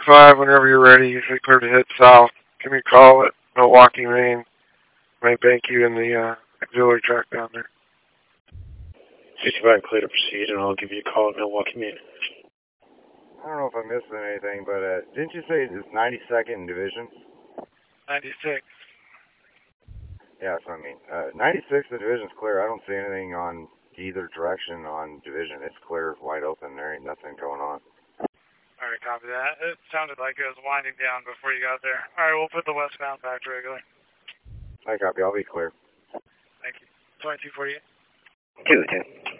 5 whenever you're ready. Usually clear to head south. Give me a call at Milwaukee, Maine. May bank you in the auxiliary track down there. 65 clear to proceed, and I'll give you a call at Milwaukee, Maine. I don't know if I'm missing anything, but didn't you say it's 92nd in divisions? 96. Yeah, that's what I mean. 96, the division's clear. I don't see anything on either direction on division. It's clear, wide open. There ain't nothing going on. All right, copy that. It sounded like it was winding down before you got there. All right, we'll put the westbound back to regular. I copy. I'll be clear. Thank you. 2248. 2-2.